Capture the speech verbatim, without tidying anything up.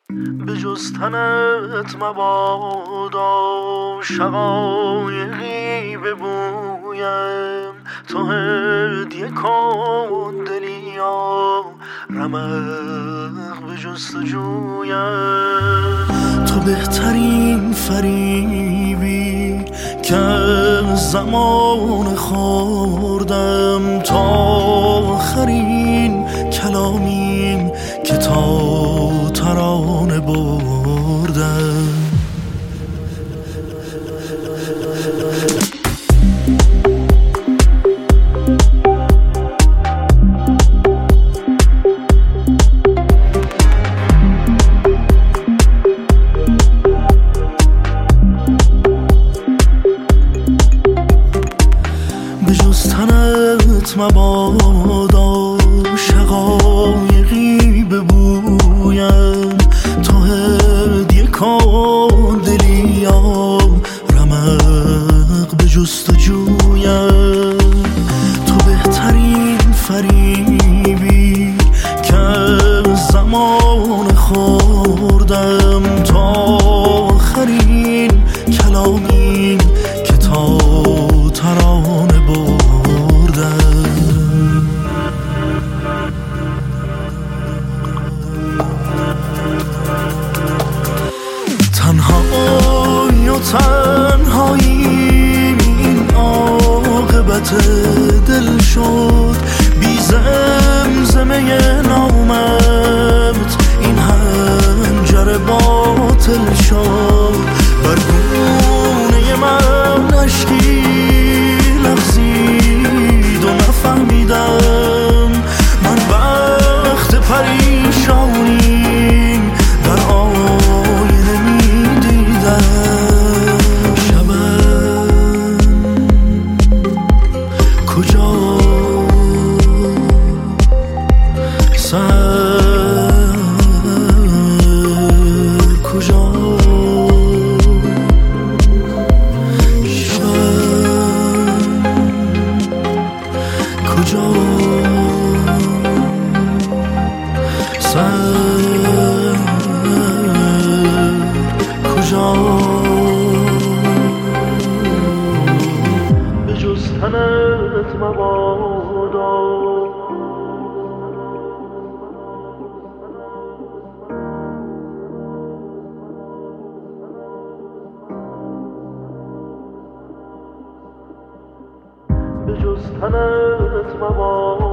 به جز تنت مبادا شقایقی ببویم، تو هدیه کن دلیا رمق به جستجویم. تو بهترین فریبی که زمان خوردم، تا آخرین کلامیم که تا ترانه بردم. به جز تنت مبادا شقایقی ببویم، تو هدیه کن دلیا رمق به جستجویم. تو بهترین فریبی که زمان خوردم، تا آخرین کلامیم که تا ترانه بردم. تنهایی و تنهایی این عاقبت دل شد، بی زمزمه نامت این هنجر باطل شد. بر گونه من اشکی لغزید و نفهمیدم من وقت پریشانیم در آینه می دیدم. شبم کجا، سر کجا، کجا، سر کجا. به جز تنت مبادا به جز تنت مبادا